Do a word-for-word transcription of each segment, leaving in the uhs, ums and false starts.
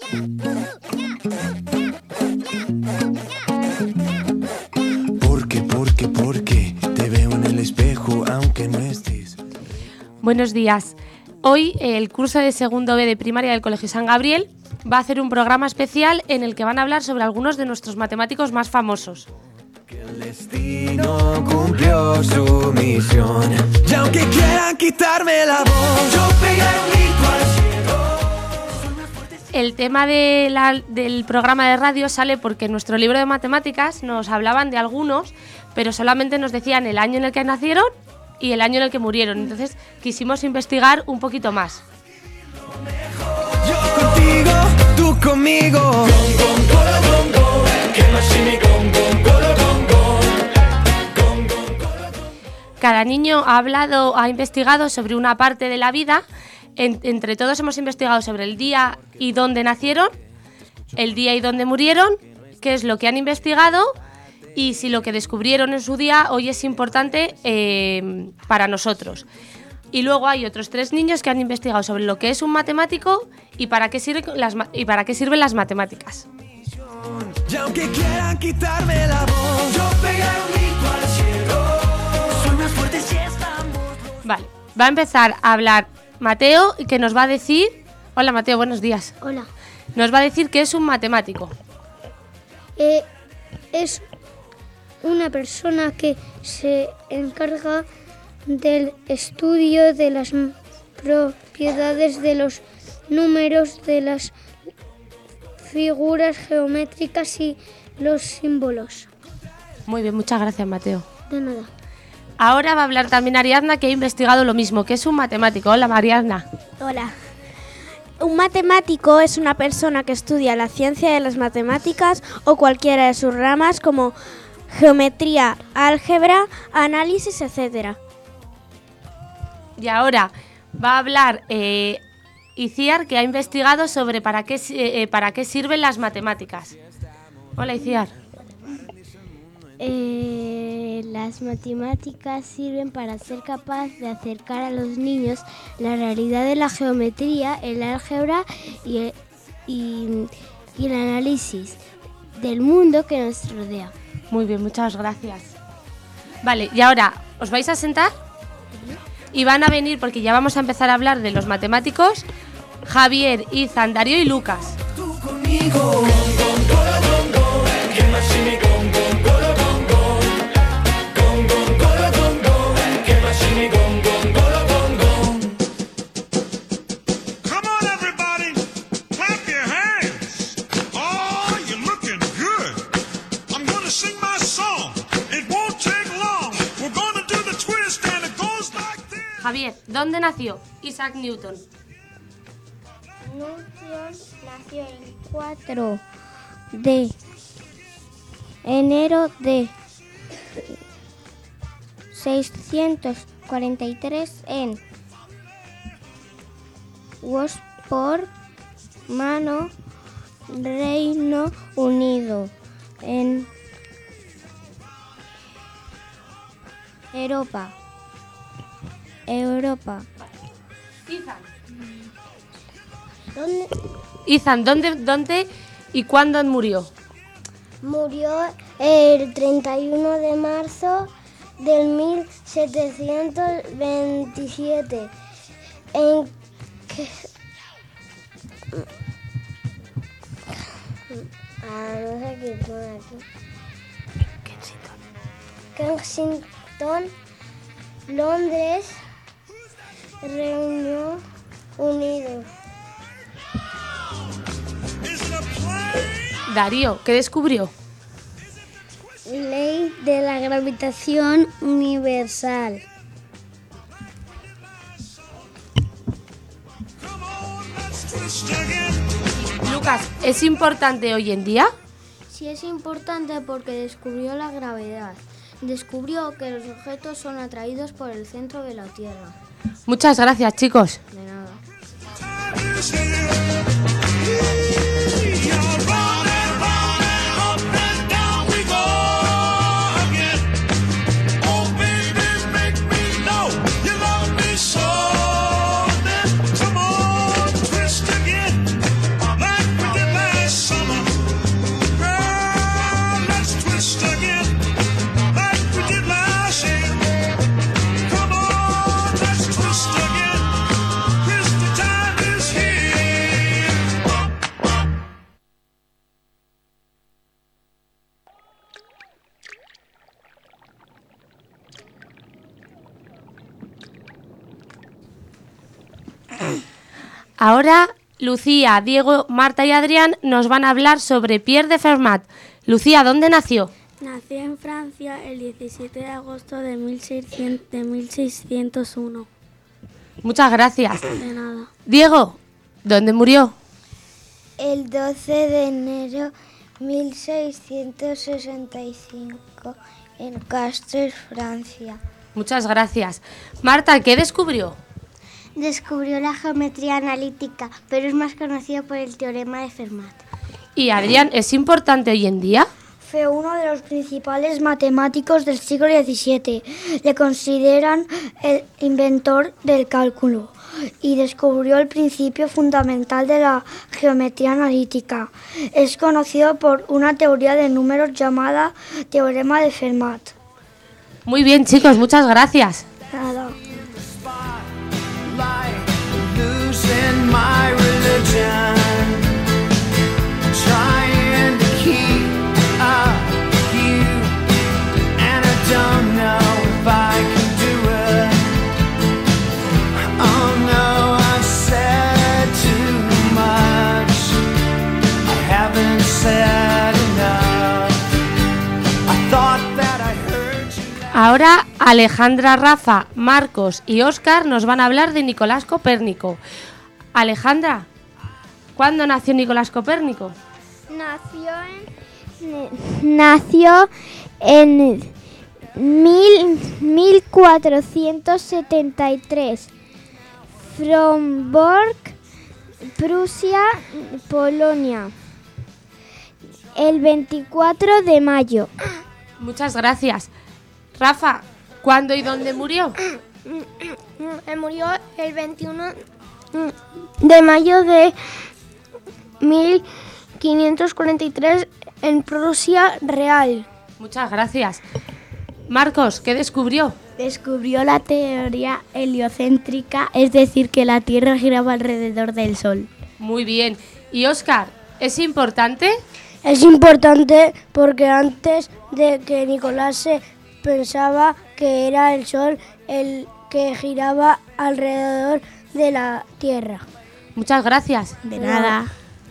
Porque, porque, porque te veo en el espejo aunque no estés. Buenos días. Hoy el curso de segundo B de primaria del Colegio San Gabriel va a hacer un programa especial en el que van a hablar sobre algunos de nuestros matemáticos más famosos. Que el destino cumplió su misión. Y aunque quieran quitarme la voz, yo pegaré un grito al cielo. El tema de la, del programa de radio sale porque en nuestro libro de matemáticas nos hablaban de algunos, pero solamente nos decían el año en el que nacieron y el año en el que murieron. Entonces quisimos investigar un poquito más. Yo contigo, tú conmigo. Cada niño ha hablado, ha investigado sobre una parte de la vida. En, entre todos hemos investigado sobre el día y dónde nacieron, el día y dónde murieron, qué es lo que han investigado y si lo que descubrieron en su día hoy es importante eh, para nosotros. Y luego hay otros tres niños que han investigado sobre lo que es un matemático y para qué sirven las, y para qué sirven las matemáticas. Y aunque quieran quitarme la voz, yo pegaré un grito al cielo. Soy más fuerte si estamos. Vale, va a empezar a hablar Mateo, que nos va a decir... Hola Mateo, buenos días. Hola. Nos va a decir qué es un matemático. Eh, es una persona que se encarga del estudio de las propiedades de los números, de las figuras geométricas y los símbolos. Muy bien, muchas gracias Mateo. De nada. Ahora va a hablar también Ariadna, que ha investigado lo mismo, que es un matemático. Hola Ariadna. Hola. Un matemático es una persona que estudia la ciencia de las matemáticas o cualquiera de sus ramas como geometría, álgebra, análisis, etcétera. Y ahora va a hablar eh, Iciar, que ha investigado sobre para qué, eh, para qué sirven las matemáticas. Hola Iciar. Eh, las matemáticas sirven para ser capaz de acercar a los niños la realidad de la geometría, el álgebra y el, y, y el análisis del mundo que nos rodea. Muy bien, muchas gracias. Vale, y ahora os vais a sentar y van a venir, porque ya vamos a empezar a hablar de los matemáticos, Javier, Izan, Darío y Lucas. Tú conmigo. Javier, ¿dónde nació Isaac Newton? Newton nació el cuatro de enero de seiscientos cuarenta y tres en Oxford, Mano, Reino Unido, en Europa. Europa. Izan. ¿Dónde Izan, ¿dónde, dónde y cuándo murió? murió? El treinta y uno de marzo del mil setecientos veintisiete. En que... Ah, no sé qué pone aquí. Kensington. Kensington, Londres, Reino Unido. Darío, ¿qué descubrió? Ley de la gravitación universal. Lucas, ¿es importante hoy en día? Sí, es importante porque descubrió la gravedad. Descubrió que los objetos son atraídos por el centro de la Tierra. Muchas gracias, chicos. De nada. Ahora Lucía, Diego, Marta y Adrián nos van a hablar sobre Pierre de Fermat. Lucía, ¿dónde nació? Nació en Francia el diecisiete de agosto de mil seiscientos uno. Muchas gracias. De nada. Diego, ¿dónde murió? El doce de enero de mil seiscientos sesenta y cinco en Castres, Francia. Muchas gracias. Marta, ¿qué descubrió? Descubrió la geometría analítica, pero es más conocido por el teorema de Fermat. ¿Y Adrián, es importante hoy en día? Fue uno de los principales matemáticos del siglo diecisiete. Le consideran el inventor del cálculo y descubrió el principio fundamental de la geometría analítica. Es conocido por una teoría de números llamada teorema de Fermat. Muy bien, chicos, muchas gracias. Nada. Losing my religion, trying to keep up with you, and I don't know if I can do it. Oh no, I've said too much. I haven't said enough. I thought that I heard you. Ahora Alejandra, Rafa, Marcos y Óscar nos van a hablar de Nicolás Copérnico. Alejandra, ¿cuándo nació Nicolás Copérnico? Nació en, nació en mil cuatrocientos setenta y tres. Fromborg, Prusia, Polonia. El veinticuatro de mayo. Muchas gracias. Rafa, ¿cuándo y dónde murió? Murió el veintiuno de mayo de mil quinientos cuarenta y tres en Prusia Real. Muchas gracias. Marcos, ¿qué descubrió? Descubrió la teoría heliocéntrica, es decir, que la Tierra giraba alrededor del Sol. Muy bien. ¿Y Óscar, es importante? Es importante porque antes de que Nicolás se pensaba que era el Sol el que giraba alrededor de la Tierra. Muchas gracias. De nada.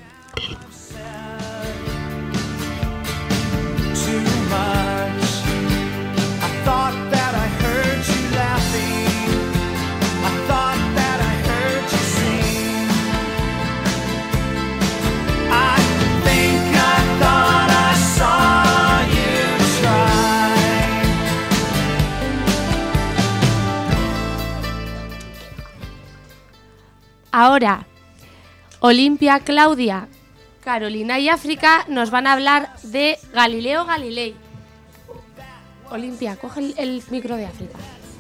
Too much. I thought that I heard you laughing. I thought that I heard you sing. I think I thought I saw you try. Ahora, Olimpia, Claudia, Carolina y África nos van a hablar de Galileo Galilei. Olimpia, coge el, el micro de África.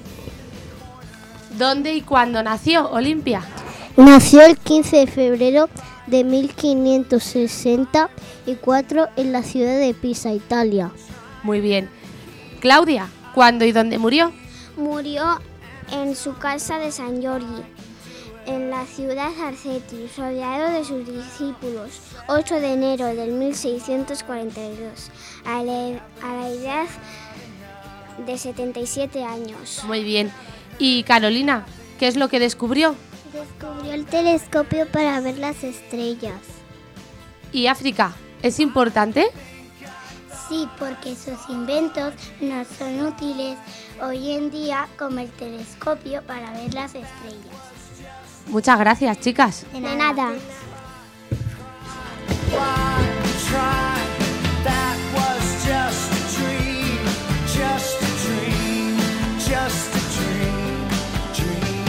¿Dónde y cuándo nació Olimpia? Nació el quince de febrero de mil quinientos sesenta y cuatro en la ciudad de Pisa, Italia. Muy bien. Claudia, ¿cuándo y dónde murió? Murió en su casa de San Giorgi, en la ciudad de Arceti, rodeado de sus discípulos, ocho de enero del mil seiscientos cuarenta y dos, a la, a la edad de setenta y siete años. Muy bien. ¿Y Carolina, qué es lo que descubrió? Descubrió el telescopio para ver las estrellas. ¿Y África, es importante? Sí, porque sus inventos nos son útiles hoy en día como el telescopio para ver las estrellas. Muchas gracias, chicas. De nada. De nada. Why try? That was just a dream, just a dream, just a dream, dream.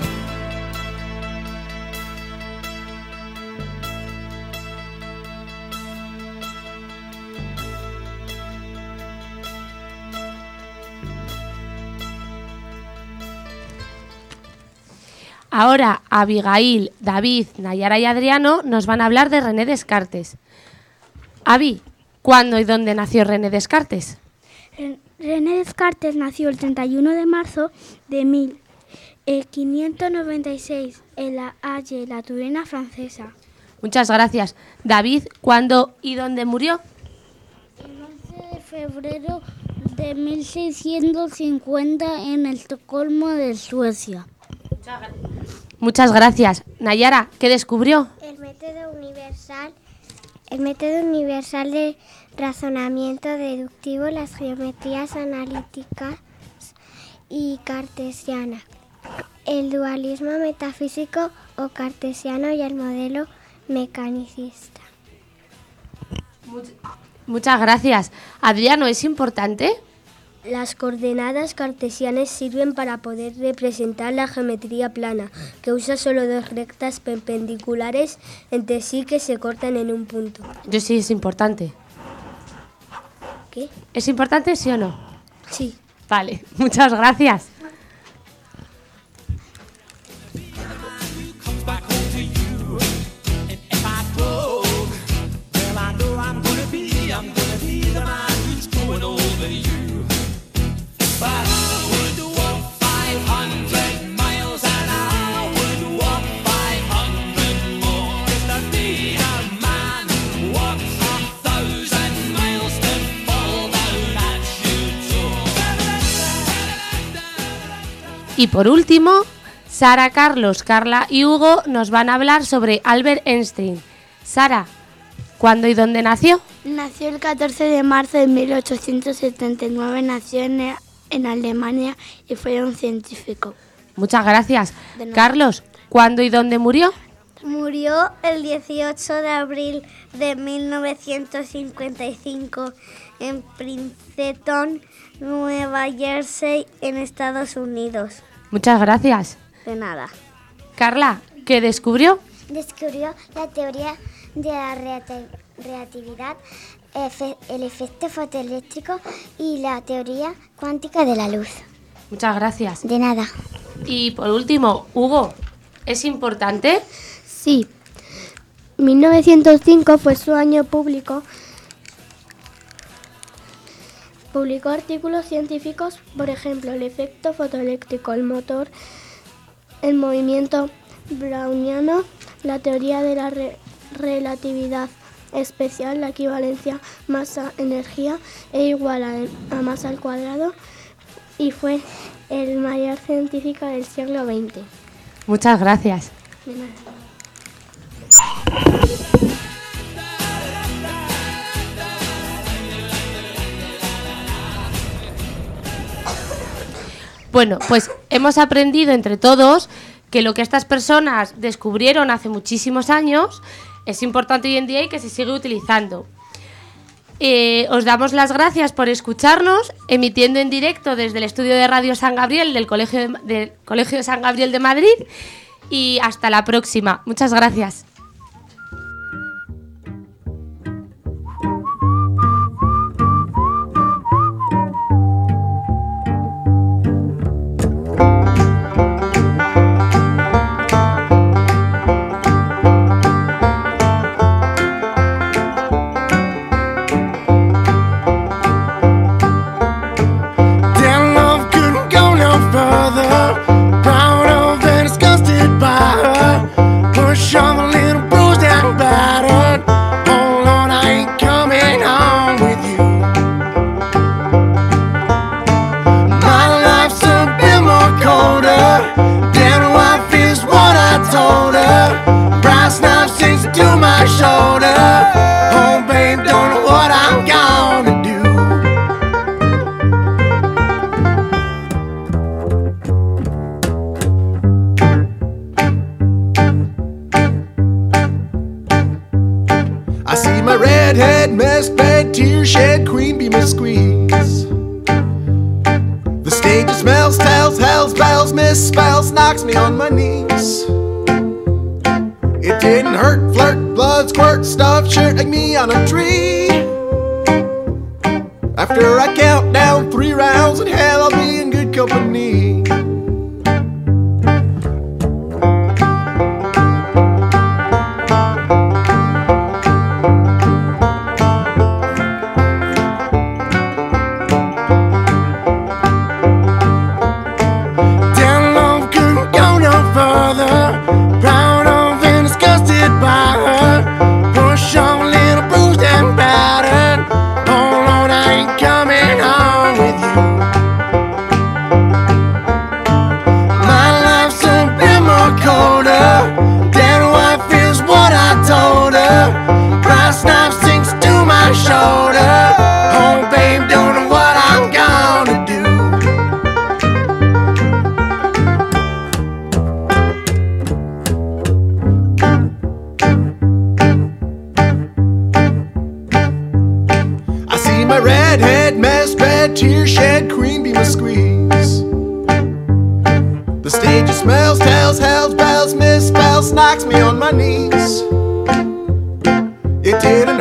Ahora Abigail, David, Nayara y Adriano nos van a hablar de René Descartes. Abi, ¿cuándo y dónde nació René Descartes? René Descartes nació el treinta y uno de marzo de mil quinientos noventa y seis en La Haye, la Turena francesa. Muchas gracias. David, ¿cuándo y dónde murió? El once de febrero de mil seiscientos cincuenta en Estocolmo de Suecia. Muchas gracias. Nayara, ¿qué descubrió? El método universal, el método universal de razonamiento deductivo, las geometrías analíticas y cartesiana, el dualismo metafísico o cartesiano y el modelo mecanicista. Muchas gracias. Adriano, ¿es importante? Las coordenadas cartesianas sirven para poder representar la geometría plana, que usa solo dos rectas perpendiculares entre sí que se cortan en un punto. Yo sí, es importante. ¿Qué? ¿Es importante, sí o no? Sí. Vale, muchas gracias. Y por último, Sara, Carlos, Carla y Hugo nos van a hablar sobre Albert Einstein. Sara, ¿cuándo y dónde nació? Nació el catorce de marzo de mil ochocientos setenta y nueve, nació en, en Alemania y fue un científico. Muchas gracias. Carlos, ¿cuándo y dónde murió? Murió el dieciocho de abril de mil novecientos cincuenta y cinco en Princeton, Nueva Jersey, en Estados Unidos. Muchas gracias. De nada. Carla, ¿qué descubrió? Descubrió la teoría de la relatividad, el efecto fotoeléctrico y la teoría cuántica de la luz. Muchas gracias. De nada. Y por último, Hugo, ¿es importante? Sí. mil novecientos cinco fue su año público. Publicó artículos científicos, por ejemplo, el efecto fotoeléctrico, el motor, el movimiento browniano, la teoría de la re- relatividad especial, la equivalencia masa-energía e igual a, a masa al cuadrado, y fue el mayor científico del siglo veinte. Muchas gracias. De nada. Bueno, pues hemos aprendido entre todos que lo que estas personas descubrieron hace muchísimos años es importante hoy en día y que se sigue utilizando. Eh, os damos las gracias por escucharnos, emitiendo en directo desde el estudio de Radio San Gabriel del Colegio de, del Colegio San Gabriel de Madrid, y hasta la próxima. Muchas gracias. Knocks me on my knees. It didn't hurt, flirt, blood, squirt, stuff, shirt like me on a tree. After I count down three rounds in hell, I'll be in good company. tear shed, cream beam a squeeze. The stage smells, tells, hells, bells, misspells, knocks me on my knees. It didn't